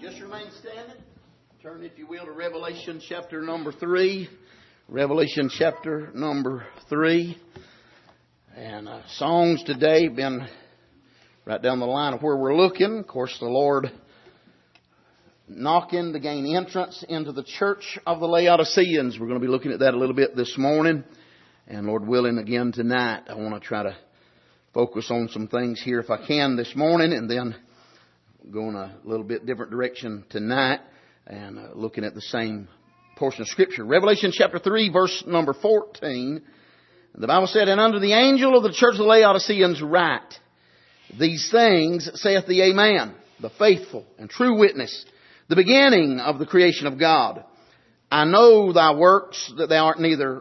Just remain standing. Turn, if you will, to Revelation chapter number 3. Revelation chapter number 3. And songs today have been right down the line of where we're looking. Of course, the Lord knocking to gain entrance into the church of the Laodiceans. We're going to be looking at that a little bit this morning. And Lord willing, again tonight, I want to try to focus on some things here if I can this morning, and then going a little bit different direction tonight and looking at the same portion of Scripture. Revelation chapter 3, verse number 14. The Bible said, "And unto the angel of the church of the Laodiceans write, These things saith the Amen, the faithful and true witness, the beginning of the creation of God. I know thy works, that thou art neither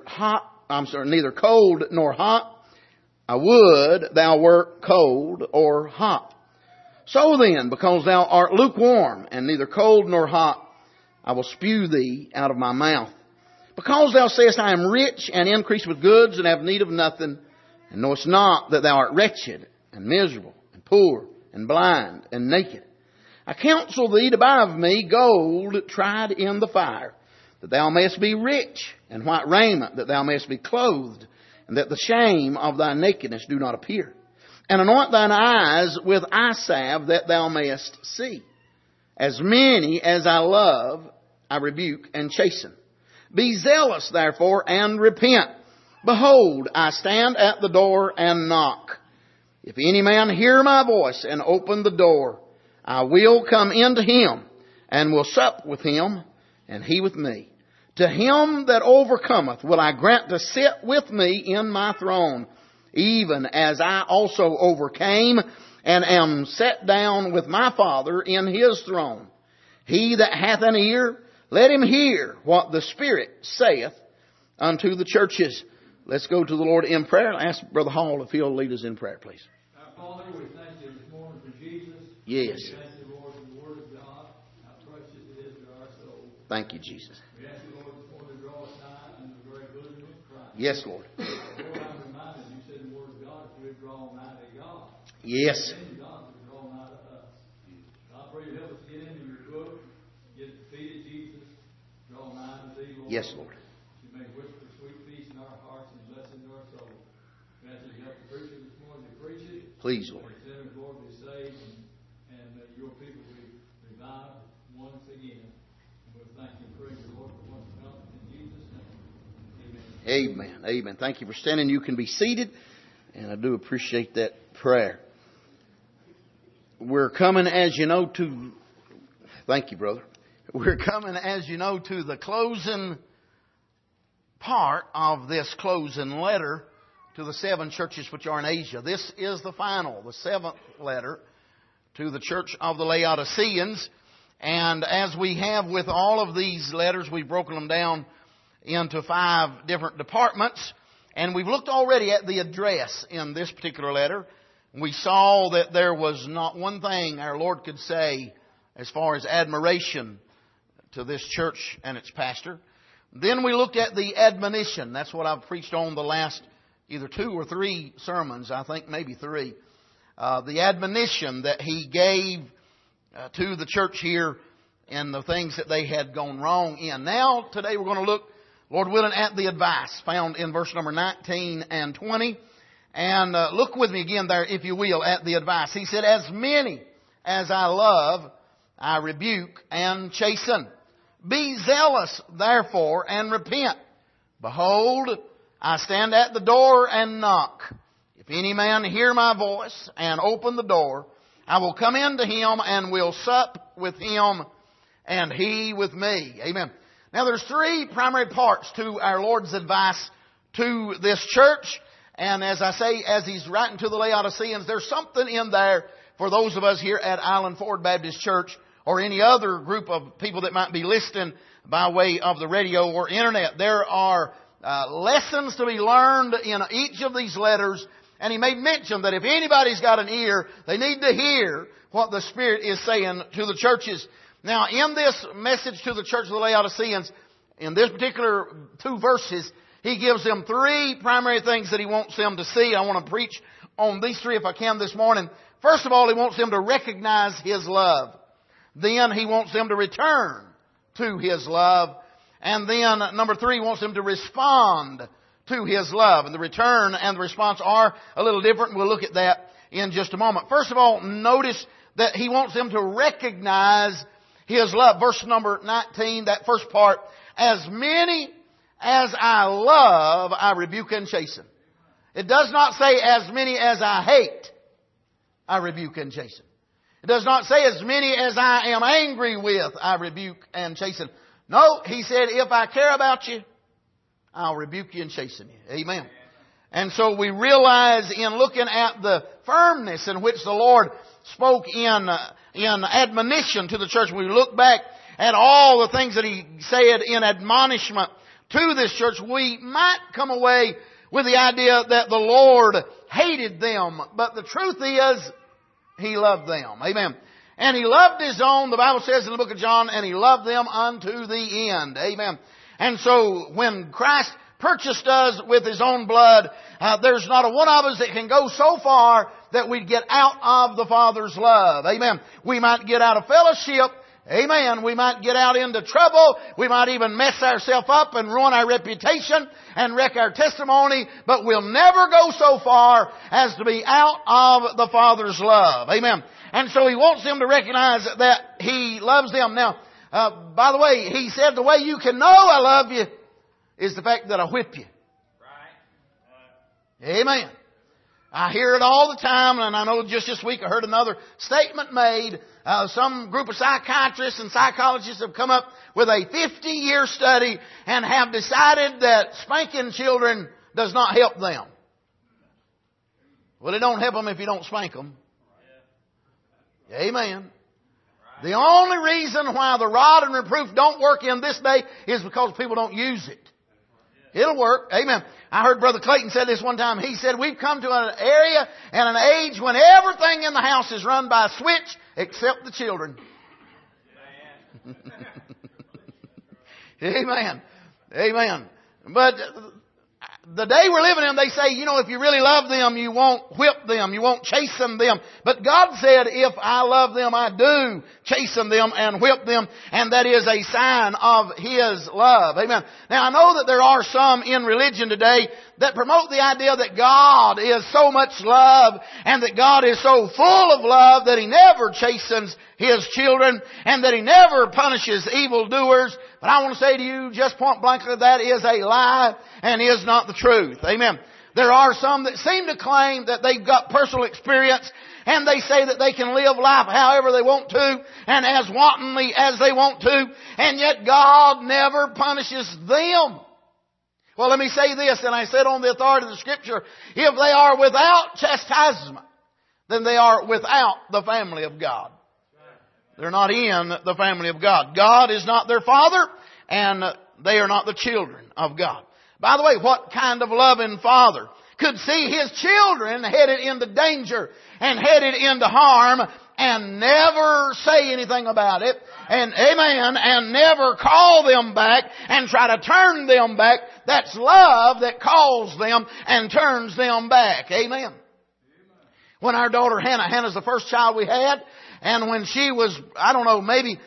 cold nor hot. I would thou wert cold or hot. So then, because thou art lukewarm and neither cold nor hot, I will spew thee out of my mouth. Because thou sayest, I am rich and increase with goods and have need of nothing, and knowest not that thou art wretched and miserable and poor and blind and naked. I counsel thee to buy of me gold tried in the fire, that thou mayest be rich, and white raiment, that thou mayest be clothed, and that the shame of thy nakedness do not appear. And anoint thine eyes with eye salve, that thou mayest see. As many as I love, I rebuke and chasten. Be zealous, therefore, and repent. Behold, I stand at the door and knock. If any man hear my voice and open the door, I will come into him, and will sup with him, and he with me. To him that overcometh will I grant to sit with me in my throne, even as I also overcame and am set down with my Father in his throne. He that hath an ear, let him hear what the Spirit saith unto the churches." Let's go to the Lord in prayer. I'll ask Brother Hall if he'll lead us in prayer, please. Our Father, we thank you this morning for Jesus. Yes. We thank you, Lord, for the Word of God, how precious it is to our soul. Thank you, Jesus. We ask you, Lord, this morning to draw us nigh unto the very bosom of Christ. Yes, Lord. Lord, I'm reminded you said in the Word of God, if we draw nigh to God, Yes. then God will draw nigh to us. I pray you help us get into your book, get the feet of Jesus, draw nigh to thee, Lord. Yes, Lord. You may whisper sweet peace in our hearts and blessing to our soul. We ask you to help the preacher this morning to preach it. Please, Lord. Sinners, Lord, be saved, and your people be revived once again. And we'll thank you and praise you, Lord, for what's come in Jesus' name. Amen. Amen. Amen. Thank you for standing. You can be seated. And I do appreciate that prayer. We're coming, as you know, to... Thank you, brother. We're coming, as you know, to the closing part of this closing letter to the 7 churches which are in Asia. This is the final, the 7th letter to the church of the Laodiceans. And as we have with all of these letters, we've broken them down into 5 different departments. And we've looked already at the address in this particular letter. We saw that there was not one thing our Lord could say as far as admiration to this church and its pastor. Then we looked at the admonition. That's what I've preached on the last either 2 or 3 sermons. I think maybe 3. The admonition that He gave to the church here and the things that they had gone wrong in. Now, today we're going to look, Lord willing, at the advice found in verse number 19 and 20. And look with me again there, if you will, at the advice. He said, "As many as I love, I rebuke and chasten. Be zealous, therefore, and repent. Behold, I stand at the door and knock. If any man hear my voice and open the door, I will come into him and will sup with him and he with me." Amen. Now there's 3 primary parts to our Lord's advice to this church. And as I say, as He's writing to the Laodiceans, there's something in there for those of us here at Island Ford Baptist Church or any other group of people that might be listening by way of the radio or internet. There are lessons to be learned in each of these letters. And he made mention that if anybody's got an ear, they need to hear what the Spirit is saying to the churches. Now, in this message to the church of the Laodiceans, in this particular 2 verses, he gives them 3 primary things that he wants them to see. I want to preach on these 3 if I can this morning. First of all, he wants them to recognize His love. Then He wants them to return to His love. And then number 3, He wants them to respond to His love. And the return and the response are a little different. We'll look at that in just a moment. First of all, notice that He wants them to recognize His love. Verse number 19, that first part. As many as I love, I rebuke and chasten. It does not say as many as I hate, I rebuke and chasten. It does not say as many as I am angry with, I rebuke and chasten. No, He said, if I care about you, I'll rebuke you and chasten you. Amen. And so we realize in looking at the firmness in which the Lord spoke in admonition to the church, we look back at all the things that He said in admonishment to this church, we might come away with the idea that the Lord hated them. But the truth is, He loved them. Amen. And He loved His own, the Bible says in the book of John, and He loved them unto the end. Amen. And so when Christ purchased us with His own blood, there's not a one of us that can go so far that we'd get out of the Father's love. Amen. We might get out of fellowship. Amen. We might get out into trouble. We might even mess ourselves up and ruin our reputation and wreck our testimony. But we'll never go so far as to be out of the Father's love. Amen. And so He wants them to recognize that He loves them. Now, by the way, He said the way you can know I love you is the fact that I whip you. Right. Amen. I hear it all the time, and I know just this week I heard another statement made. Some group of psychiatrists and psychologists have come up with a 50-year study and have decided that spanking children does not help them. Well, it don't help them if you don't spank them. Amen. The only reason why the rod and reproof don't work in this day is because people don't use it. It'll work. Amen. I heard Brother Clayton say this one time. He said, we've come to an area and an age when everything in the house is run by a switch except the children. Amen. Amen. But the day we're living in, they say, if you really love them, you won't whip them, you won't chasten them. But God said, if I love them, I do chasten them and whip them. And that is a sign of His love. Amen. Now, I know that there are some in religion today that promote the idea that God is so much love and that God is so full of love that He never chastens His children and that He never punishes evildoers. But I want to say to you just point blankly, that is a lie and is not the truth. Amen. There are some that seem to claim that they've got personal experience and they say that they can live life however they want to and as wantonly as they want to, and yet God never punishes them. Well, let me say this, and I said on the authority of the Scripture, if they are without chastisement, then they are without the family of God. They're not in the family of God. God is not their father, and they are not the children of God. By the way, what kind of loving father could see his children headed into danger and headed into harm and never say anything about it, and amen, and never call them back and try to turn them back? That's love that calls them and turns them back. Amen. When our daughter Hannah's the first child we had, and when she was, I don't know, maybe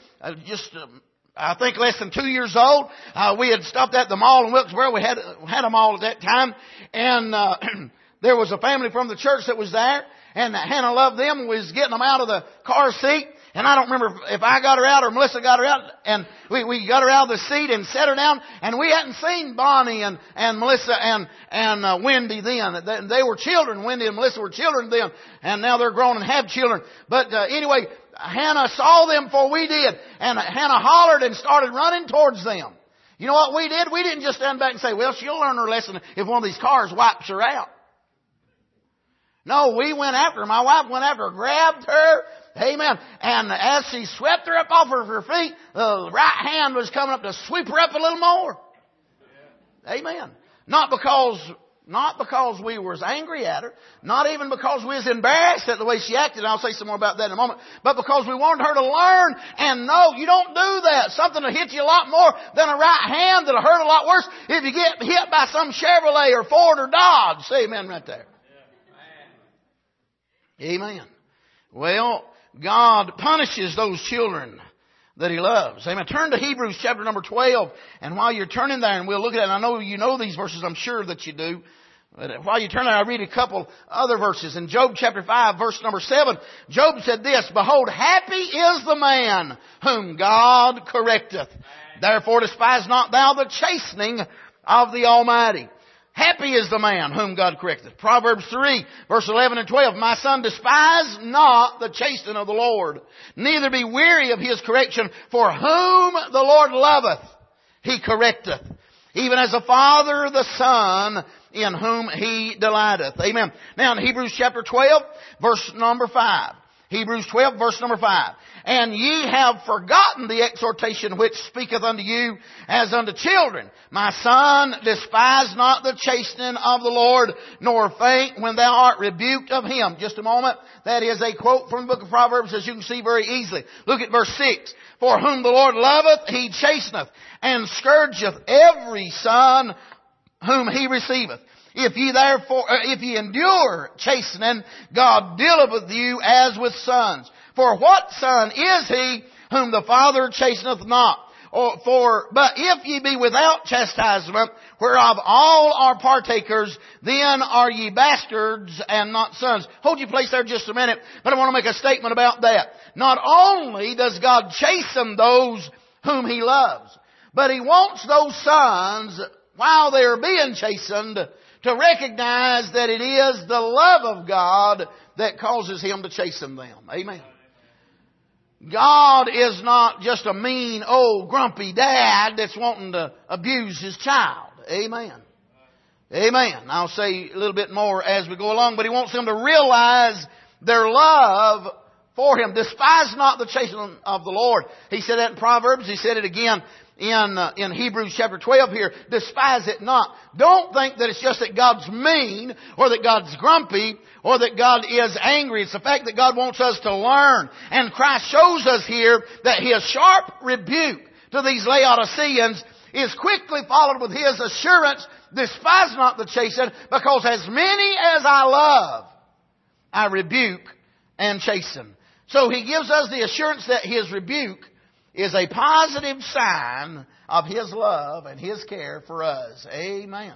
I think less than 2 years old, we had stopped at the mall in Wilkesboro. We had a mall at that time, and there was a family from the church that was there, and Hannah loved them, was getting them out of the car seat. And I don't remember if I got her out or Melissa got her out. And we got her out of the seat and set her down. And we hadn't seen Bonnie and Melissa and Wendy then. They were children. Wendy and Melissa were children then. And now they're grown and have children. But anyway, Hannah saw them before we did. And Hannah hollered and started running towards them. You know what we did? We didn't just stand back and say, well, she'll learn her lesson if one of these cars wipes her out. No, we went after her. My wife went after her, grabbed her. Amen. And as she swept her up off of her feet, the right hand was coming up to sweep her up a little more. Amen. Not because we was angry at her, not even because we was embarrassed at the way she acted. I'll say some more about that in a moment. But because we wanted her to learn and know you don't do that. Something will hit you a lot more than a right hand that'll hurt a lot worse if you get hit by some Chevrolet or Ford or Dodge. Say amen right there. Amen. Well, God punishes those children that He loves. Amen. Turn to Hebrews chapter number 12. And while you're turning there, and we'll look at it, and I know you know these verses, I'm sure that you do. But while you turn there, I'll read a couple other verses. In Job chapter 5, verse number 7, Job said this, Behold, happy is the man whom God correcteth. Therefore despise not thou the chastening of the Almighty. Happy is the man whom God correcteth. Proverbs 3, verse 11 and 12. My son, despise not the chastening of the Lord, neither be weary of His correction, for whom the Lord loveth, He correcteth. Even as a father the son in whom He delighteth. Amen. Now in Hebrews chapter 12, verse number 5. Hebrews 12, verse number 5. And ye have forgotten the exhortation which speaketh unto you as unto children. My son, despise not the chastening of the Lord, nor faint when thou art rebuked of Him. Just a moment. That is a quote from the book of Proverbs, as you can see very easily. Look at verse 6. For whom the Lord loveth, He chasteneth, and scourgeth every son whom He receiveth. If ye endure chastening, God dealeth with you as with sons. For what son is he whom the Father chasteneth not? But if ye be without chastisement, whereof all are partakers, then are ye bastards and not sons. Hold your place there just a minute, but I want to make a statement about that. Not only does God chasten those whom He loves, but He wants those sons, while they are being chastened, to recognize that it is the love of God that causes Him to chasten them. Amen. God is not just a mean, old, grumpy dad that's wanting to abuse his child. Amen. Amen. I'll say a little bit more as we go along, but He wants them to realize their love for Him. Despise not the chastening of the Lord. He said that in Proverbs. He said it again in Hebrews chapter 12 here. Despise it not. Don't think that it's just that God's mean, or that God's grumpy, or that God is angry. It's the fact that God wants us to learn. And Christ shows us here that His sharp rebuke to these Laodiceans is quickly followed with His assurance, despise not the chastening, because as many as I love, I rebuke and chasten. So He gives us the assurance that His rebuke is a positive sign of His love and His care for us. Amen.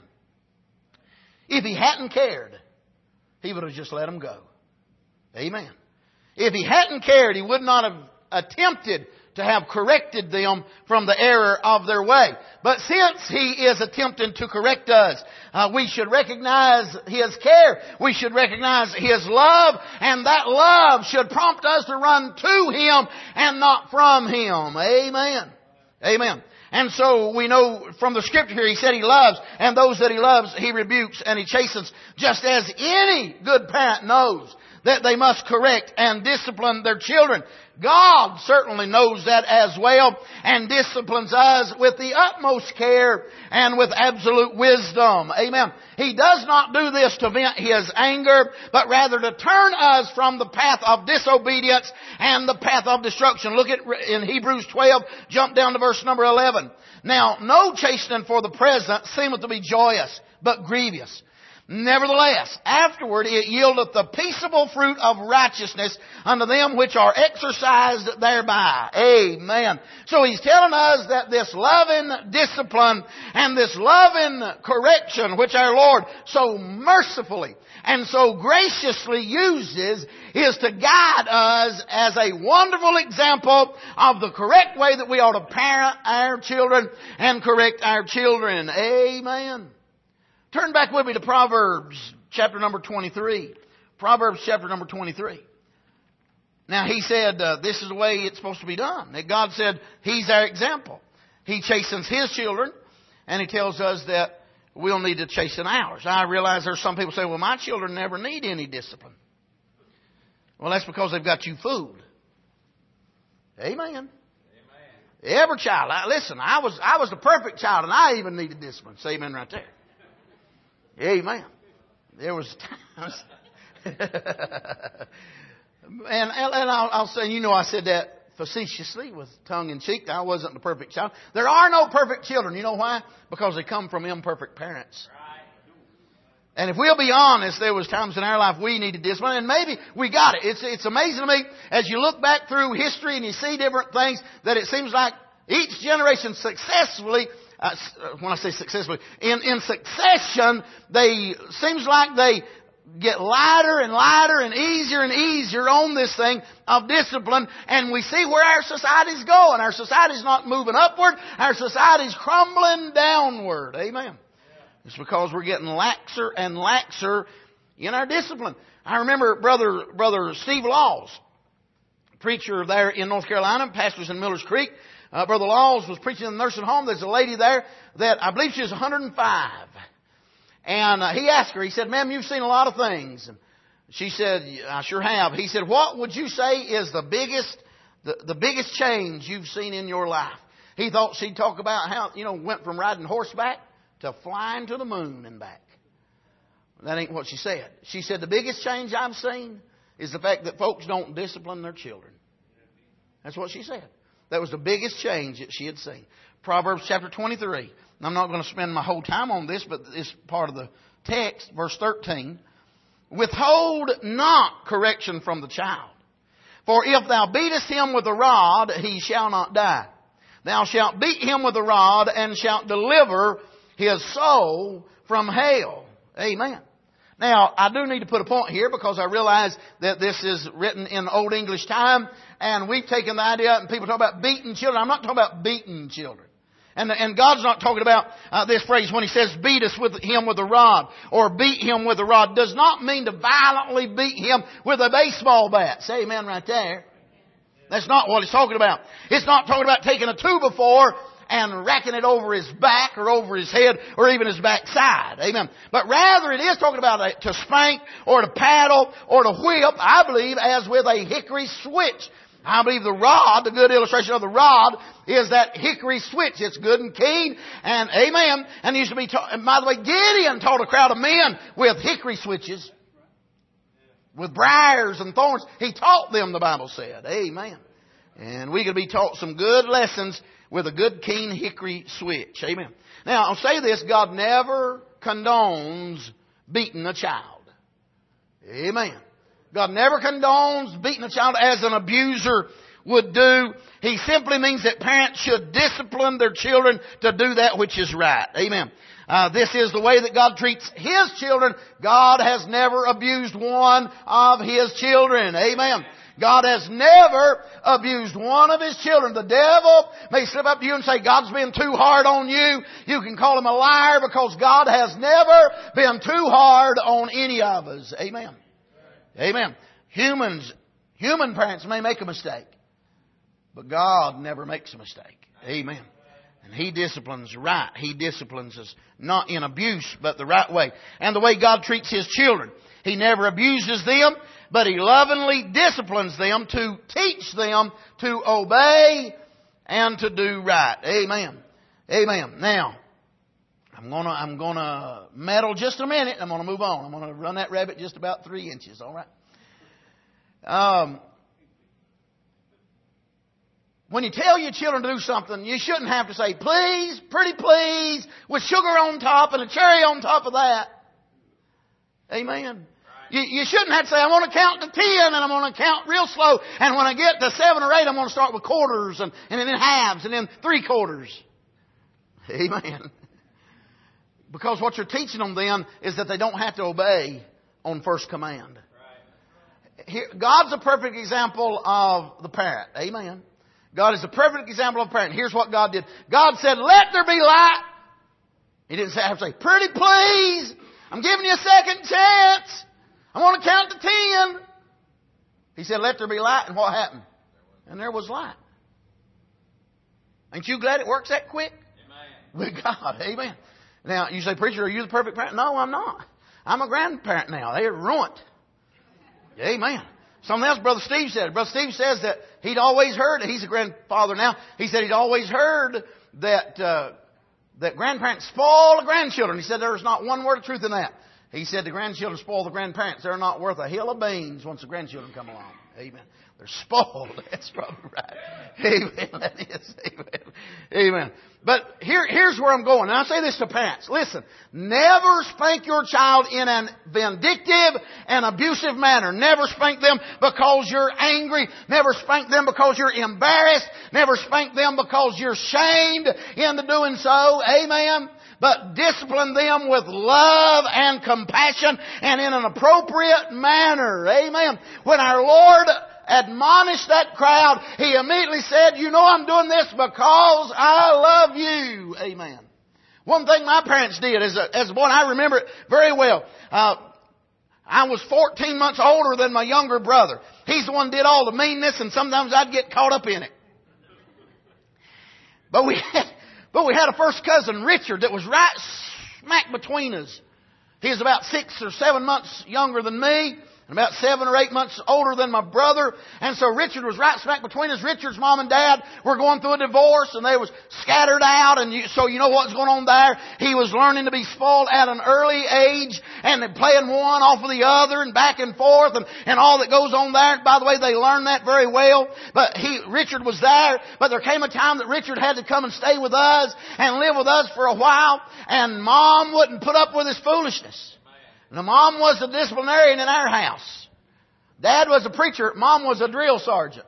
If He hadn't cared, He would have just let them go. Amen. If He hadn't cared, He would not have attempted to have corrected them from the error of their way. But since He is attempting to correct us, we should recognize His care. We should recognize His love. And that love should prompt us to run to Him and not from Him. Amen. Amen. And so we know from the Scripture here, He said He loves, and those that He loves, He rebukes and He chastens, just as any good parent knows that they must correct and discipline their children. God certainly knows that as well, and disciplines us with the utmost care and with absolute wisdom. Amen. He does not do this to vent His anger, but rather to turn us from the path of disobedience and the path of destruction. Look at in Hebrews 12, jump down to verse number 11. Now, no chastening for the present seemeth to be joyous, but grievous. Nevertheless, afterward it yieldeth the peaceable fruit of righteousness unto them which are exercised thereby. Amen. So He's telling us that this loving discipline and this loving correction which our Lord so mercifully and so graciously uses is to guide us as a wonderful example of the correct way that we ought to parent our children and correct our children. Amen. Turn back with me to Proverbs chapter number 23. Proverbs chapter number 23. Now He said this is the way it's supposed to be done. That God said He's our example. He chastens His children, and He tells us that we'll need to chasten ours. I realize there's some people say, well, my children never need any discipline. Well, that's because they've got you fooled. Amen. Every child. Listen, I was the perfect child, and I even needed discipline. Say amen right there. Amen. There was times, and I'll say, I said that facetiously with tongue in cheek. I wasn't the perfect child. There are no perfect children. You know why? Because they come from imperfect parents. And if we'll be honest, there was times in our life we needed discipline, and maybe we got it. It's amazing to me as you look back through history and you see different things that it seems like each generation successfully, when I say successfully, in succession, seems like they get lighter and lighter and easier on this thing of discipline, and we see where our society's going. Our society's not moving upward. Our society's crumbling downward. Amen. It's because we're getting laxer and laxer in our discipline. I remember Brother Steve Laws, preacher there in North Carolina, pastors in Millers Creek. Brother Laws was preaching in the nursing home. There's a lady there that I believe she was 105. And he asked her, he said, "Ma'am, you've seen a lot of things." And she said, "I sure have." He said, "What would you say is the biggest change you've seen in your life?" He thought she'd talk about how, went from riding horseback to flying to the moon and back. That ain't what she said. She said, "The biggest change I've seen is the fact that folks don't discipline their children." That's what she said. That was the biggest change that she had seen. Proverbs chapter 23. I'm not going to spend my whole time on this, but it's part of the text. Verse 13. "Withhold not correction from the child. For if thou beatest him with a rod, he shall not die. Thou shalt beat him with a rod and shalt deliver his soul from hell." Amen. Now, I do need to put a point here because I realize that this is written in Old English time, and we've taken the idea, and people talk about beating children. I'm not talking about beating children. And God's not talking about this phrase when He says beat us with him with a rod or beat him with a rod. Does not mean to violently beat him with a baseball bat. Say amen right there. That's not what it's talking about. It's not talking about taking a 2x4 and racking it over his back or over his head or even his backside. Amen. But rather it is talking about to spank or to paddle or to whip, I believe, as with a hickory switch. I believe the rod, the good illustration of the rod, is that hickory switch. It's good and keen, and amen. And used to be taught, and by the way, Gideon taught a crowd of men with hickory switches, with briars and thorns. He taught them, the Bible said. Amen. And we could be taught some good lessons with a good keen hickory switch. Amen. Now, I'll say this, God never condones beating a child. Amen. God never condones beating a child as an abuser would do. He simply means that parents should discipline their children to do that which is right. Amen. This is the way that God treats His children. God has never abused one of His children. Amen. God has never abused one of His children. The devil may slip up to you and say, "God's been too hard on you." You can call him a liar because God has never been too hard on any of us. Amen. Amen. Human parents may make a mistake, but God never makes a mistake. Amen. And He disciplines right. He disciplines us not in abuse, but the right way. And the way God treats His children. He never abuses them, but He lovingly disciplines them to teach them to obey and to do right. Amen. Amen. Now, I'm gonna meddle just a minute. I'm gonna move on. I'm gonna run that rabbit just about 3 inches. All right. When you tell your children to do something, you shouldn't have to say, "Please, pretty please," with sugar on top and a cherry on top of that. Amen. You shouldn't have to say, "I'm going to count to 10 and I'm going to count real slow. And when I get to 7 or 8, I'm going to start with quarters and then halves and then 3/4. Amen. Because what you're teaching them then is that they don't have to obey on first command. Here, God's a perfect example of the parent. Amen. God is a perfect example of a parent. Here's what God did. God said, "Let there be light." He didn't have to say, "Pretty please, I'm giving you a second chance. I want to count to 10. He said, "Let there be light," and what happened? And there was light. Ain't you glad it works that quick? Amen. With God. Amen. Now, you say, "Preacher, are you the perfect parent?" No, I'm not. I'm a grandparent now. They are ruined. Amen. Something else Brother Steve said. Brother Steve says that he'd always heard, he's a grandfather now, he said he'd always heard that grandparents spoil the grandchildren. He said there's not one word of truth in that. He said the grandchildren spoil the grandparents. They're not worth a hill of beans once the grandchildren come along. Amen. They're spoiled. That's probably right. Amen. That is. Amen. Amen. But here's where I'm going. And I say this to parents. Listen, never spank your child in a vindictive and abusive manner. Never spank them because you're angry. Never spank them because you're embarrassed. Never spank them because you're shamed into doing so. Amen. But discipline them with love and compassion and in an appropriate manner. Amen. When our Lord admonished that crowd, He immediately said, you know I'm doing this because I love you. Amen. One thing my parents did as a boy, and I remember it very well. I was 14 months older than my younger brother. He's the one who did all the meanness, and sometimes I'd get caught up in it. But we had a first cousin, Richard, that was right smack between us. He was about 6 or 7 months younger than me, and about 7 or 8 months older than my brother. And so Richard was right smack between us. Richard's mom and dad were going through a divorce, and they was scattered out. And so you know what's going on there. He was learning to be spoiled at an early age, and playing one off of the other, and back and forth, and all that goes on there. By the way, they learned that very well. But Richard was there. But there came a time that Richard had to come and stay with us and live with us for a while. And Mom wouldn't put up with his foolishness. Now, Mom was a disciplinarian in our house. Dad was a preacher. Mom was a drill sergeant.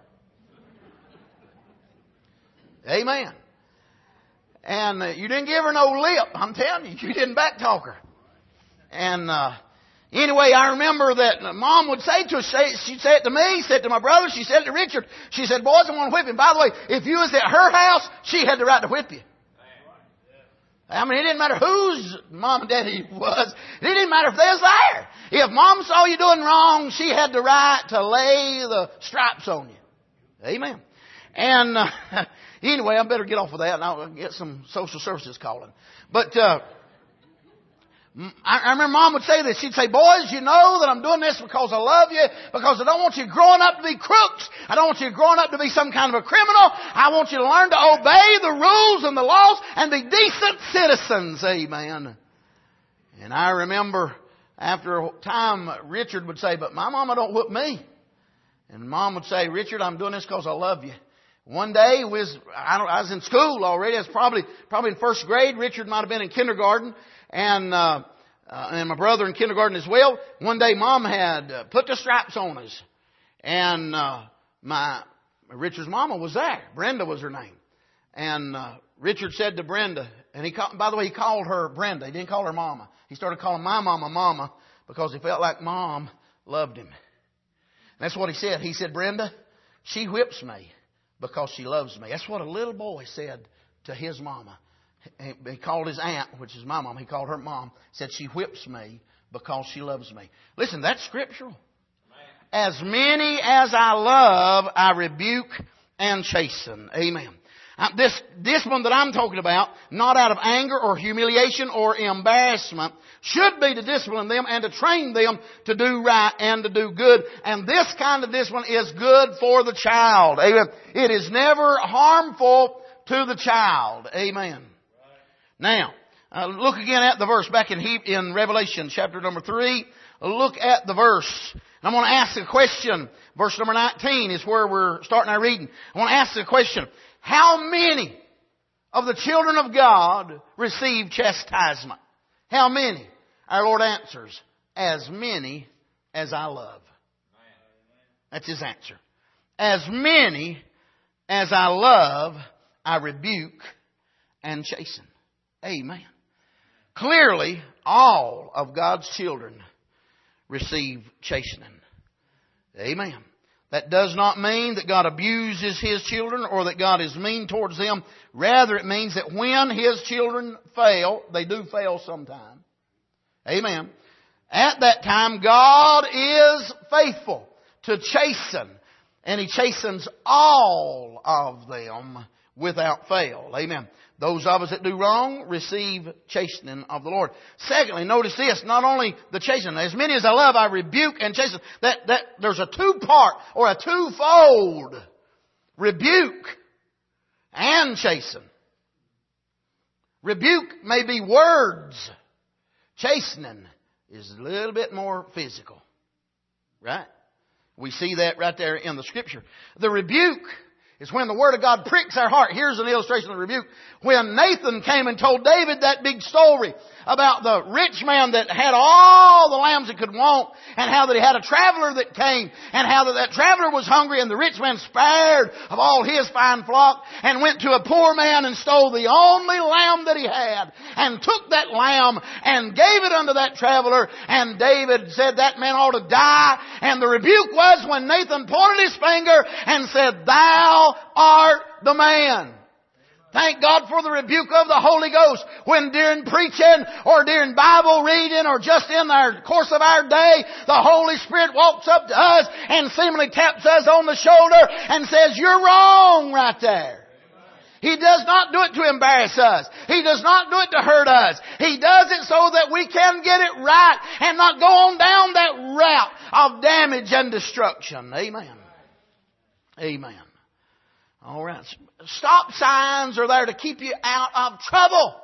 Amen. And you didn't give her no lip. I'm telling you, you didn't backtalk her. And anyway, I remember that Mom would say to us, she'd say it to me, said it to my brother, she said it to Richard. She said, boys, I want to whip him. By the way, if you was at her house, she had the right to whip you. I mean, it didn't matter whose mom and daddy was. It didn't matter if they was there. If Mom saw you doing wrong, she had the right to lay the stripes on you. Amen. And anyway, I better get off of that, and I'll get some social services calling. But I remember Mom would say this. She'd say, boys, you know that I'm doing this because I love you, because I don't want you growing up to be crooks. I don't want you growing up to be some kind of a criminal. I want you to learn to obey the rules and the laws and be decent citizens. Amen. And I remember after a time, Richard would say, but my mama don't whip me. And Mom would say, Richard, I'm doing this because I love you. One day, I was in school already. I was probably in first grade. Richard might have been in kindergarten. And my brother in kindergarten as well. One day Mom had put the stripes on us. And Richard's mama was there. Brenda was her name. And Richard said to Brenda, and by the way, he called her Brenda. He didn't call her Mama. He started calling my mama Mama because he felt like Mom loved him. And that's what he said. He said, Brenda, she whips me because she loves me. That's what a little boy said to his mama. He called his aunt, which is my mom. He called her Mom. Said, she whips me because she loves me. Listen, that's scriptural. As many as I love, I rebuke and chasten. Amen. This discipline that I'm talking about, not out of anger or humiliation or embarrassment, should be to discipline them and to train them to do right and to do good. And this kind of discipline is good for the child. Amen. It is never harmful to the child. Amen. Now, look again at the verse back in Revelation chapter number 3. Look at the verse. And I want to ask a question. Verse number 19 is where we're starting our reading. I want to ask the question. How many of the children of God receive chastisement? How many? Our Lord answers, as many as I love. That's His answer. As many as I love, I rebuke and chasten. Amen. Clearly, all of God's children receive chastening. Amen. That does not mean that God abuses His children or that God is mean towards them. Rather, it means that when His children fail, they do fail sometime. Amen. At that time, God is faithful to chasten. And He chastens all of them without fail. Amen. Those of us that do wrong receive chastening of the Lord. Secondly, notice this, not only the chastening. As many as I love, I rebuke and chasten. That there's a two-part or a twofold rebuke and chasten. Rebuke may be words. Chastening is a little bit more physical. Right? We see that right there in the Scripture. The rebuke It's when the Word of God pricks our heart. Here's an illustration of the rebuke. When Nathan came and told David that big story about the rich man that had all the lambs he could want, and how that he had a traveler that came, and how that traveler was hungry, and the rich man spared of all his fine flock, and went to a poor man and stole the only lamb that he had, and took that lamb and gave it unto that traveler, and David said that man ought to die, and the rebuke was when Nathan pointed his finger and said, "Thou art the man." Thank God for the rebuke of the Holy Ghost when during preaching or during Bible reading or just in the course of our day, the Holy Spirit walks up to us and seemingly taps us on the shoulder and says, "You're wrong right there." He does not do it to embarrass us. He does not do it to hurt us. He does it so that we can get it right and not go on down that route of damage and destruction. Amen. Amen. All right. Stop signs are there to keep you out of trouble.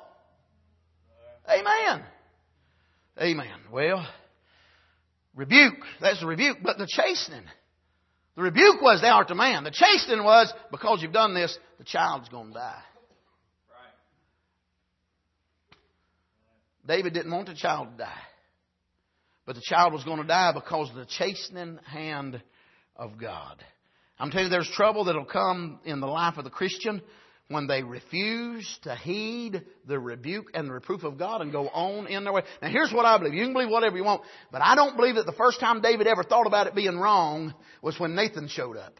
Amen. Amen. Well, rebuke. That's the rebuke. But the chastening. The rebuke was, "Thou art the man." The chastening was, because you've done this, the child's going to die. David didn't want the child to die. But the child was going to die because of the chastening hand of God. I'm telling you, there's trouble that'll come in the life of the Christian when they refuse to heed the rebuke and the reproof of God and go on in their way. Now, here's what I believe. You can believe whatever you want, but I don't believe that the first time David ever thought about it being wrong was when Nathan showed up.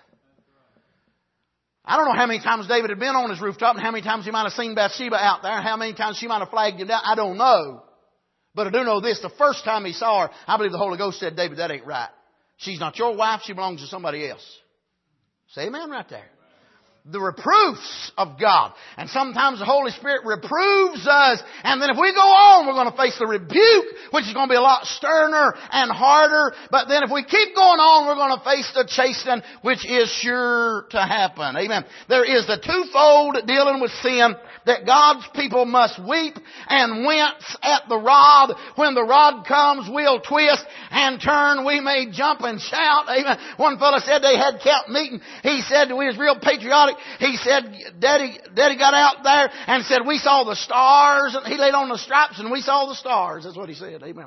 I don't know how many times David had been on his rooftop and how many times he might have seen Bathsheba out there and how many times she might have flagged him down. I don't know. But I do know this. The first time he saw her, I believe the Holy Ghost said, "David, that ain't right. She's not your wife. She belongs to somebody else." Say amen right there. The reproofs of God. And sometimes the Holy Spirit reproves us. And then if we go on, we're going to face the rebuke, which is going to be a lot sterner and harder. But then if we keep going on, we're going to face the chastening, which is sure to happen. Amen. There is the twofold dealing with sin, that God's people must weep and wince at the rod. When the rod comes, we'll twist and turn. We may jump and shout. Amen. One fellow said they had camp meeting. He said, we was real patriotic. He said, Daddy got out there and said, "We saw the stars." He laid on the stripes and we saw the stars. That's what he said. Amen.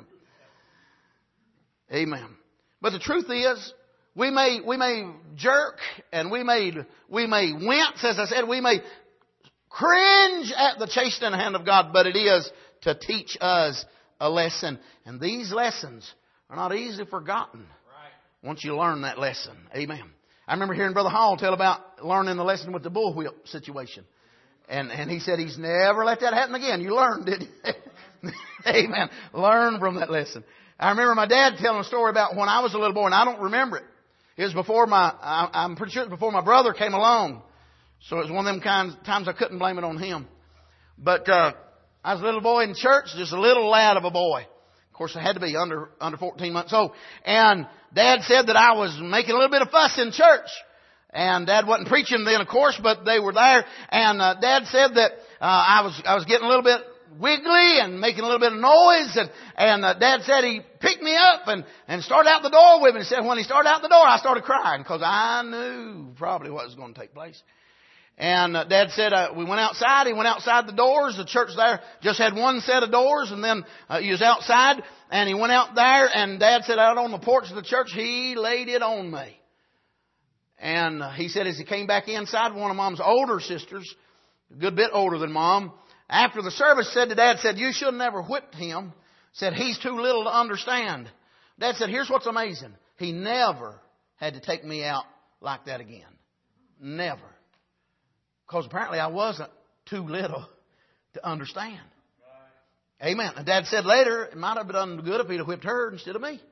Amen. But the truth is, we may jerk and we may wince, as I said, we may cringe at the chastening hand of God, but it is to teach us a lesson. And these lessons are not easily forgotten once you learn that lesson. Amen. I remember hearing Brother Hall tell about learning the lesson with the bullwhip situation. And he said he's never let that happen again. You learned, didn't you? Amen. Learn from that lesson. I remember my dad telling a story about when I was a little boy, and I don't remember it. It was before I'm pretty sure it was before my brother came along. So it was one of them times I couldn't blame it on him. But I was a little boy in church, just a little lad of a boy. Of course, I had to be under 14 months old. And Dad said that I was making a little bit of fuss in church. And Dad wasn't preaching then, of course, but they were there. And Dad said that I was getting a little bit wiggly and making a little bit of noise. And Dad said he picked me up and started out the door with me. And said when he started out the door, I started crying because I knew probably what was going to take place. And Dad said we went outside. He went outside the doors. The church there just had one set of doors, and then he was outside. And he went out there, and Dad said out on the porch of the church, he laid it on me. And he said as he came back inside, one of Mom's older sisters, a good bit older than Mom, after the service said to Dad, said, "You should have never whipped him." Said, "He's too little to understand." Dad said, "Here's what's amazing. He never had to take me out like that again. Never. Because apparently I wasn't too little to understand." Amen. And Dad said later, it might have done good if he'd have whipped her instead of me. And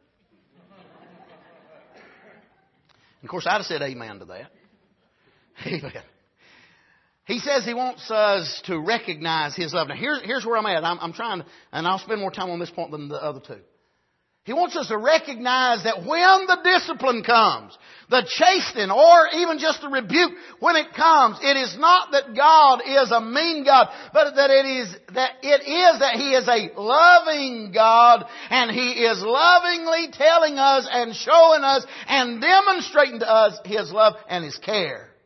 of course, I'd have said amen to that. Amen. He says he wants us to recognize His love. Now, here's where I'm at. I'm trying, and I'll spend more time on this point than the other two. He wants us to recognize that when the discipline comes, the chastening, or even just the rebuke, when it comes, it is not that God is a mean God, but that it is that He is a loving God, and He is lovingly telling us and showing us and demonstrating to us His love and His care.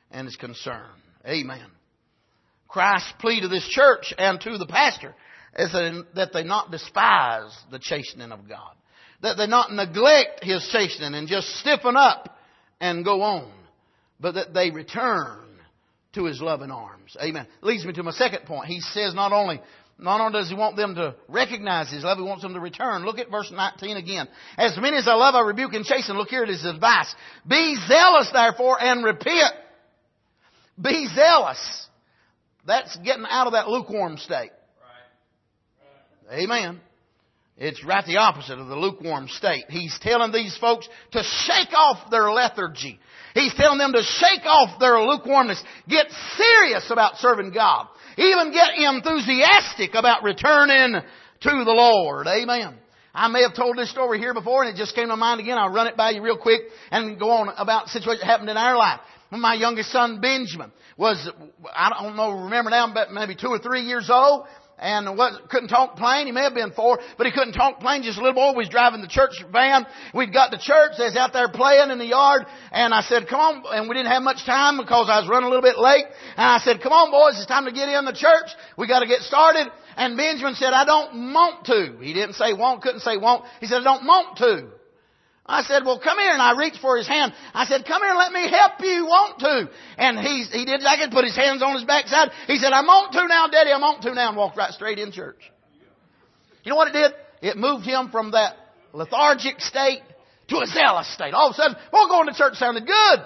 and is concerned. Amen. Christ's plea to this church and to the pastor is that they not despise the chastening of God. That they not neglect His chastening and just stiffen up and go on. But that they return to His loving arms. Amen. Leads me to my second point. He says not only does He want them to recognize His love, He wants them to return. Look at verse 19 again. As many as I love, I rebuke and chasten. Look here at His advice. Be zealous, therefore, and repent. Be zealous. That's getting out of that lukewarm state. Right. Amen. It's right the opposite of the lukewarm state. He's telling these folks to shake off their lethargy. He's telling them to shake off their lukewarmness. Get serious about serving God. Even get enthusiastic about returning to the Lord. Amen. I may have told this story here before and it just came to mind again. I'll run it by you real quick and go on about a situation that happened in our life. When my youngest son, Benjamin, was, I don't know, remember now, but maybe 2 or 3 years old. And couldn't talk plain. He may have been 4, but he couldn't talk plain. Just a little boy. We was driving the church van. We'd got to church. They was out there playing in the yard. And I said, come on. And we didn't have much time because I was running a little bit late. And I said, come on, boys. It's time to get in the church. We got to get started. And Benjamin said, I don't want to. He didn't say won't, couldn't say won't. He said, I don't want to. I said, well, come here. And I reached for his hand. I said, come here and let me help you. Want to? And he did like it, put his hands on his backside. He said, I want to now, Daddy. I want to now. And walked right straight in church. You know what it did? It moved him from that lethargic state to a zealous state. All of a sudden, well, going to church sounded good.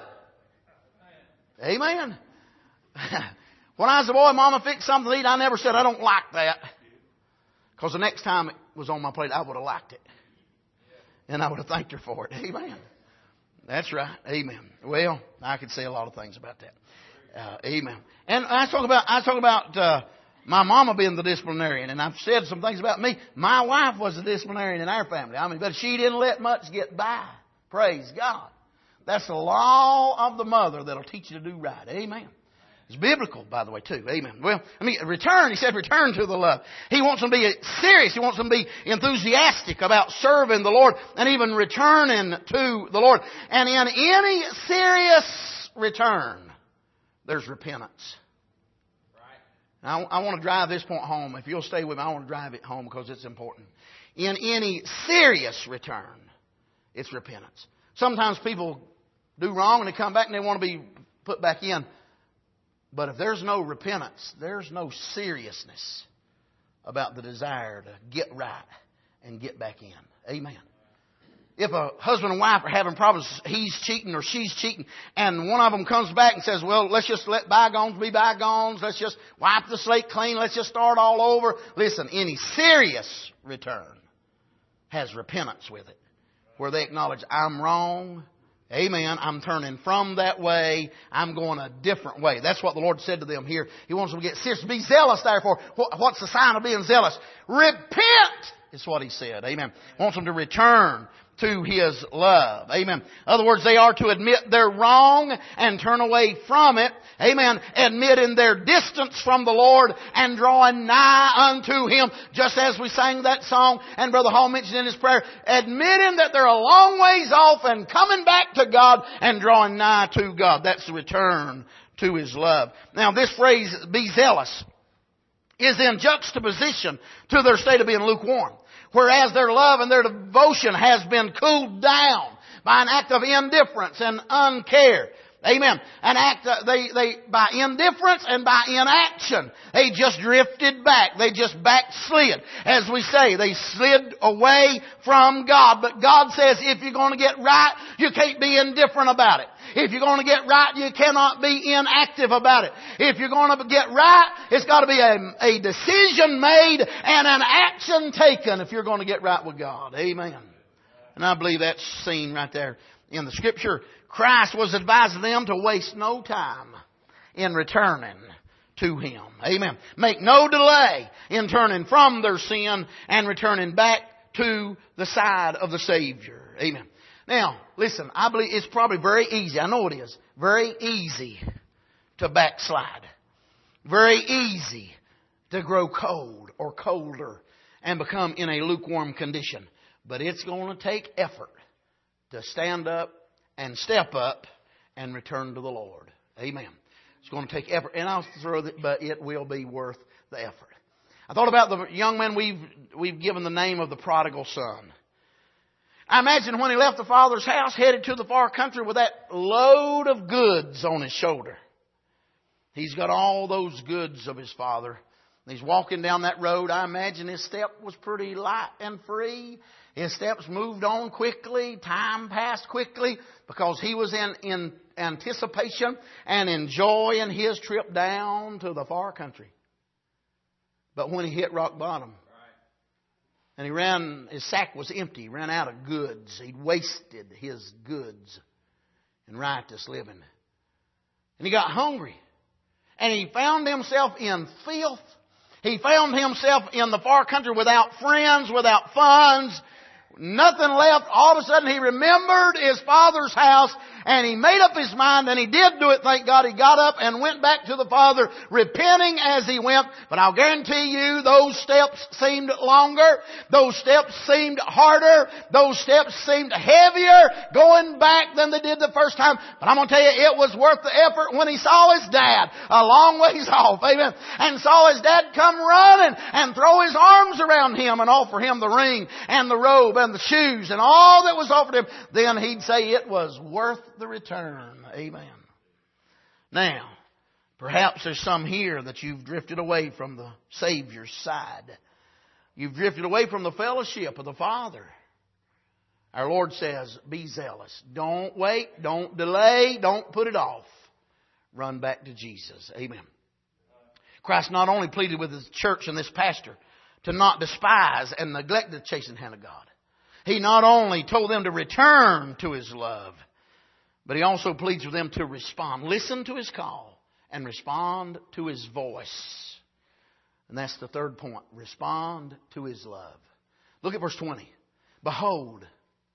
Amen. When I was a boy, Mama fixed something to eat. I never said, I don't like that. Because the next time it was on my plate, I would have liked it. And I would have thanked her for it. Amen. That's right. Amen. Well, I could say a lot of things about that. Amen. And I talk about my mama being the disciplinarian. And I've said some things about me. My wife was the disciplinarian in our family. I mean, but she didn't let much get by. Praise God. That's the law of the mother that'll teach you to do right. Amen. It's biblical, by the way, too. Amen. Well, return. He said return to the love. He wants them to be serious. He wants them to be enthusiastic about serving the Lord and even returning to the Lord. And in any serious return, there's repentance. Now, I want to drive this point home. If you'll stay with me, I want to drive it home because it's important. In any serious return, it's repentance. Sometimes people do wrong and they come back and they want to be put back in. But if there's no repentance, there's no seriousness about the desire to get right and get back in. Amen. If a husband and wife are having problems, he's cheating or she's cheating, and one of them comes back and says, well, let's just let bygones be bygones. Let's just wipe the slate clean. Let's just start all over. Listen, any serious return has repentance with it, where they acknowledge, I'm wrong. Amen. I'm turning from that way. I'm going a different way. That's what the Lord said to them here. He wants them to get serious. Be zealous, therefore. What's the sign of being zealous? Repent is what He said. Amen. He wants them to return to His love. Amen. In other words, they are to admit they're wrong and turn away from it. Amen. Admitting their distance from the Lord and drawing nigh unto Him. Just as we sang that song and Brother Hall mentioned in his prayer. Admitting that they're a long ways off and coming back to God and drawing nigh to God. That's the return to His love. Now this phrase, be zealous, is in juxtaposition to their state of being lukewarm. Whereas their love and their devotion has been cooled down by an act of indifference and uncare. Amen. An act, they by indifference and by inaction, they just drifted back. They just backslid. As we say, they slid away from God. But God says if you're going to get right, you can't be indifferent about it. If you're going to get right, you cannot be inactive about it. If you're going to get right, it's got to be a decision made and an action taken if you're going to get right with God. Amen. And I believe that's seen right there in the Scripture. Christ was advising them to waste no time in returning to Him. Amen. Make no delay in turning from their sin and returning back to the side of the Savior. Amen. Now, listen, I believe it's probably very easy. I know it is. Very easy to backslide. Very easy to grow cold or colder and become in a lukewarm condition. But it's going to take effort to stand up and step up and return to the Lord. Amen. It's going to take effort. And I'll throw that, but it will be worth the effort. I thought about the young man we've given the name of the prodigal son. I imagine when he left the father's house, headed to the far country with that load of goods on his shoulder. He's got all those goods of his father. He's walking down that road. I imagine his step was pretty light and free. His steps moved on quickly. Time passed quickly because he was in anticipation and enjoying his trip down to the far country. But when he hit rock bottom, and his sack was empty, he ran out of goods. He'd wasted his goods in riotous living. And he got hungry. And he found himself in filth. He found himself in the far country without friends, without funds, nothing left. All of a sudden he remembered his father's house and he made up his mind, and he did do it, thank God. He got up and went back to the father, repenting as he went. But I'll guarantee you those steps seemed longer. Those steps seemed harder. Those steps seemed heavier going back than they did the first time. But I'm going to tell you, it was worth the effort when he saw his dad a long ways off. Amen. And saw his dad come running and throw his arms around him and offer him the ring and the robe and the shoes and all that was offered him. Then he'd say it was worth the return. Amen. Now, perhaps there's some here that you've drifted away from the Savior's side. You've drifted away from the fellowship of the Father. Our Lord says, be zealous. Don't wait. Don't delay. Don't put it off. Run back to Jesus. Amen. Christ not only pleaded with His church and this pastor to not despise and neglect the chastened hand of God. He not only told them to return to His love, but He also pleads with them to respond. Listen to His call and respond to His voice. And that's the third point. Respond to His love. Look at verse 20. Behold.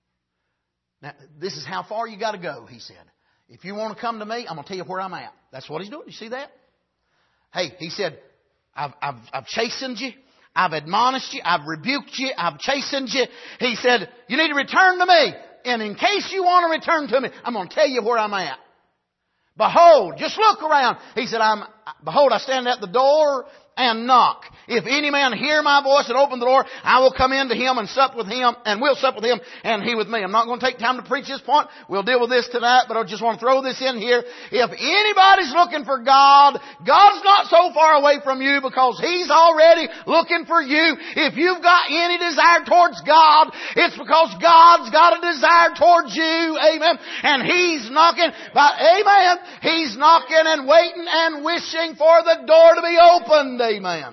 Now, this is how far you got to go, He said. If you want to come to me, I'm going to tell you where I'm at. That's what He's doing. You see that? Hey, He said, I've chastened you. I've admonished you. I've rebuked you. I've chastened you. He said, you need to return to me. And in case you want to return to me, I'm going to tell you where I'm at. Behold, just look around. He said, behold, I stand at the door and knock. If any man hear my voice and open the door, I will come in to him and sup with him, and will sup with him and he with me. I'm not going to take time to preach this point. We'll deal with this tonight, but I just want to throw this in here. If anybody's looking for God, God's not so far away from you because He's already looking for you. If you've got any desire towards God, it's because God's got a desire towards you. Amen. And He's knocking, but amen, He's knocking and waiting and wishing for the door to be opened. Amen.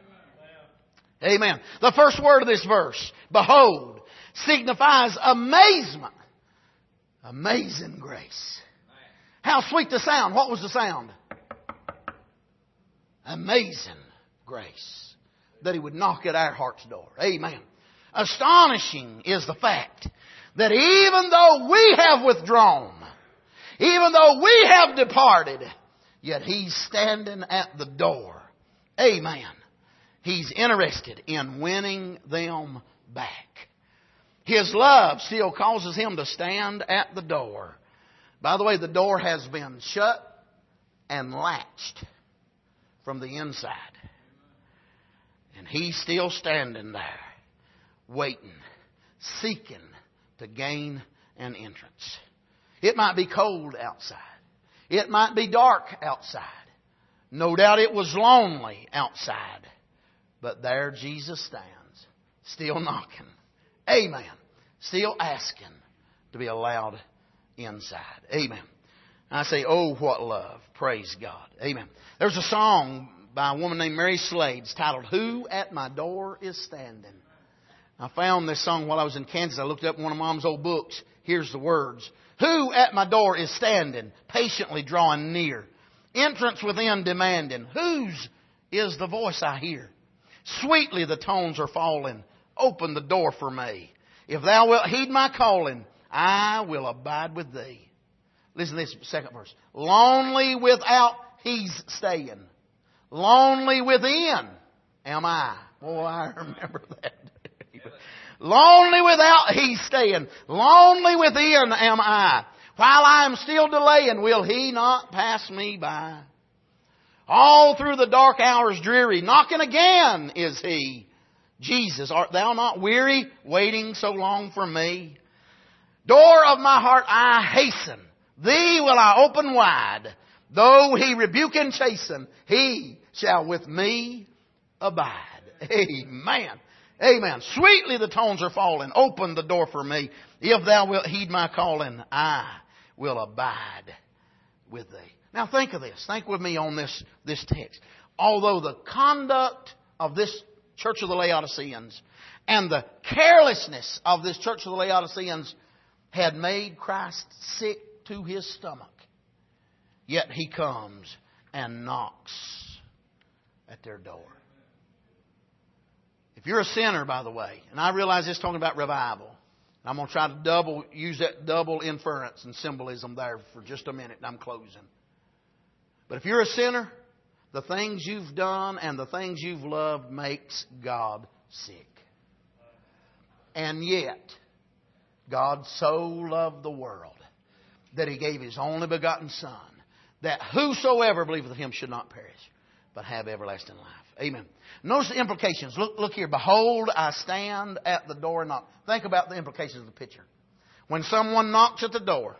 Amen. The first word of this verse, behold, signifies amazement. Amazing grace. How sweet the sound. What was the sound? Amazing grace. That He would knock at our heart's door. Amen. Astonishing is the fact that even though we have withdrawn, even though we have departed, yet He's standing at the door. Amen. He's interested in winning them back. His love still causes Him to stand at the door. By the way, the door has been shut and latched from the inside. And He's still standing there, waiting, seeking to gain an entrance. It might be cold outside. It might be dark outside. No doubt it was lonely outside. But there Jesus stands, still knocking. Amen. Still asking to be allowed inside. Amen. I say, oh, what love. Praise God. Amen. There's a song by a woman named Mary Slade. It's titled, Who at My Door Is Standing? I found this song while I was in Kansas. I looked up one of Mom's old books. Here's the words. Who at my door is standing, patiently drawing near? Entrance within demanding. Whose is the voice I hear? Sweetly the tones are falling. Open the door for me. If thou wilt heed my calling, I will abide with thee. Listen to this second verse. Lonely without, He's staying. Lonely within am I. Boy, I remember that. Lonely without, He's staying. Lonely within am I. While I am still delaying, will He not pass me by? All through the dark hours dreary, knocking again is He. Jesus, art Thou not weary, waiting so long for me? Door of my heart, I hasten. Thee will I open wide. Though He rebuke and chasten, He shall with me abide. Amen. Amen. Sweetly the tones are falling. Open the door for me. If Thou wilt heed my calling, I will abide with Thee. Now think of this. Think with me on this text. Although the conduct of this church of the Laodiceans and the carelessness of this church of the Laodiceans had made Christ sick to His stomach, yet He comes and knocks at their door. If you're a sinner, by the way, and I realize this is talking about revival, I'm going to try to use that double inference and symbolism there for just a minute, and I'm closing. But if you're a sinner, the things you've done and the things you've loved makes God sick. And yet, God so loved the world that He gave His only begotten Son, that whosoever believeth in Him should not perish, but have everlasting life. Amen. Notice the implications. Look here. Behold, I stand at the door and knock. Think about the implications of the picture. When someone knocks at the door,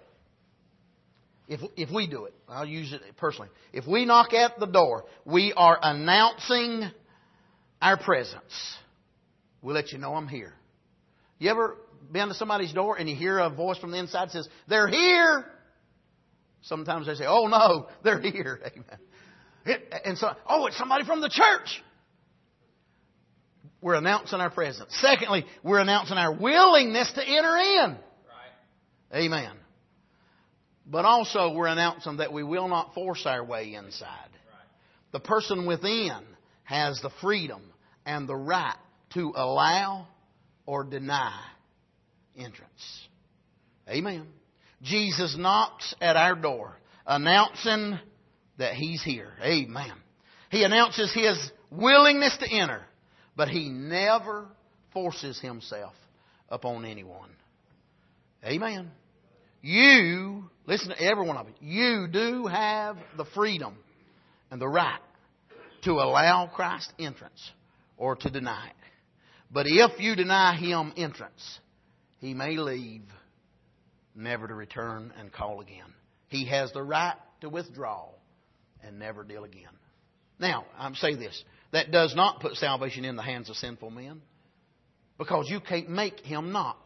if we do it, I'll use it personally. If we knock at the door, we are announcing our presence. We'll let you know I'm here. You ever been to somebody's door and you hear a voice from the inside that says, they're here? Sometimes they say, oh no, they're here. Amen. And so, oh, it's somebody from the church. We're announcing our presence. Secondly, we're announcing our willingness to enter in. Right. Amen. But also we're announcing that we will not force our way inside. Right. The person within has the freedom and the right to allow or deny entrance. Amen. Jesus knocks at our door, announcing that He's here. Amen. He announces His willingness to enter, but He never forces Himself upon anyone. Amen. You, listen to every one of you, you do have the freedom and the right to allow Christ entrance or to deny it. But if you deny Him entrance, He may leave, never to return and call again. He has the right to withdraw and never deal again. Now, I'm saying this. That does not put salvation in the hands of sinful men, because you can't make Him knock.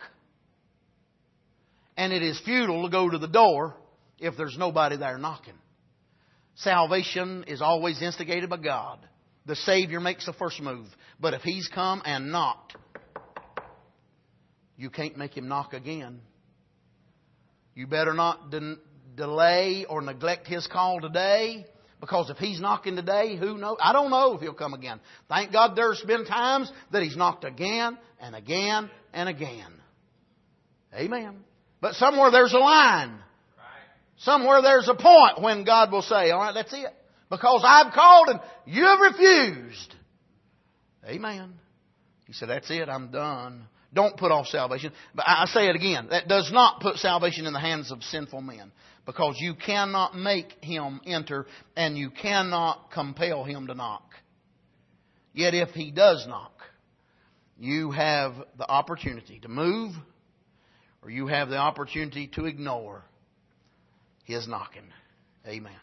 And it is futile to go to the door if there's nobody there knocking. Salvation is always instigated by God. The Savior makes the first move. But if He's come and knocked, you can't make Him knock again. You better not delay or neglect His call today, because if He's knocking today, who knows? I don't know if He'll come again. Thank God there's been times that He's knocked again and again and again. Amen. But somewhere there's a line. Somewhere there's a point when God will say, all right, that's it. Because I've called and you have refused. Amen. He said, that's it, I'm done. Don't put off salvation. But I say it again, that does not put salvation in the hands of sinful men. Because you cannot make Him enter and you cannot compel Him to knock. Yet if He does knock, you have the opportunity to move, or you have the opportunity to ignore His knocking. Amen.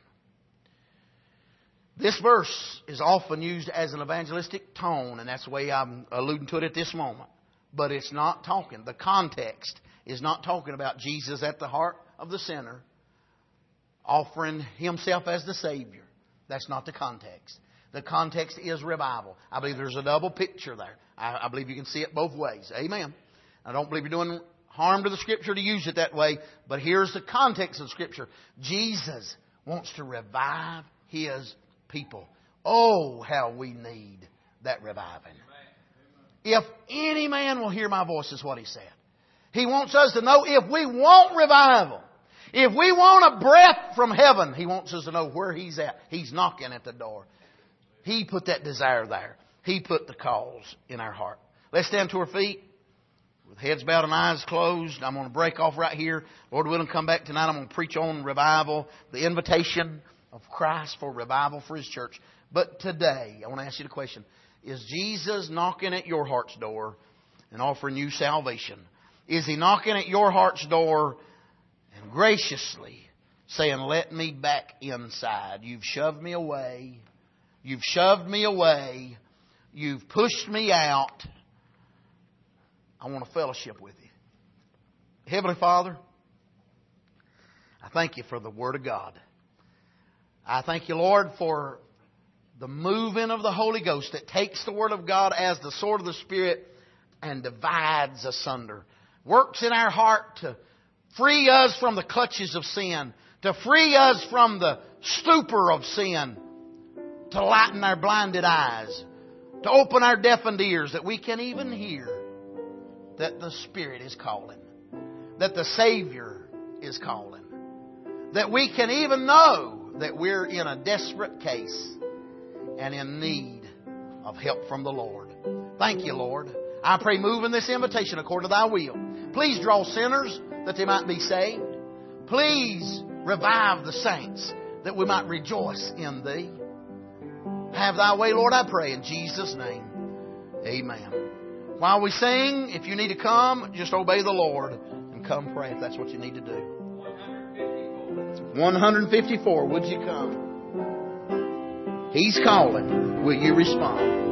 This verse is often used as an evangelistic tone, and that's the way I'm alluding to it at this moment. But it's not talking. The context is not talking about Jesus at the heart of the sinner, offering Himself as the Savior. That's not the context. The context is revival. I believe there's a double picture there. I believe you can see it both ways. Amen. I don't believe you're doing harm to the Scripture to use it that way. But here's the context of Scripture. Jesus wants to revive His people. Oh, how we need that reviving. If any man will hear my voice, is what He said. He wants us to know if we want revival, if we want a breath from heaven, He wants us to know where He's at. He's knocking at the door. He put that desire there. He put the cause in our heart. Let's stand to our feet. With heads bowed and eyes closed, I'm going to break off right here. Lord willing, come back tonight. I'm going to preach on revival, the invitation of Christ for revival for His church. But today, I want to ask you the question, is Jesus knocking at your heart's door and offering you salvation? Is He knocking at your heart's door and graciously saying, let me back inside? You've shoved me away. You've shoved me away. You've pushed me out. I want to fellowship with You. Heavenly Father, I thank You for the Word of God. I thank You, Lord, for the moving of the Holy Ghost that takes the Word of God as the sword of the Spirit and divides asunder. Works in our heart to free us from the clutches of sin, to free us from the stupor of sin, to lighten our blinded eyes, to open our deafened ears that we can even hear that the Spirit is calling, that the Savior is calling, that we can even know that we're in a desperate case and in need of help from the Lord. Thank You, Lord. I pray, move in this invitation according to Thy will. Please draw sinners that they might be saved. Please revive the saints that we might rejoice in Thee. Have Thy way, Lord, I pray in Jesus' name. Amen. While we sing, if you need to come, just obey the Lord and come pray if that's what you need to do. 154, would you come? He's calling. Will you respond?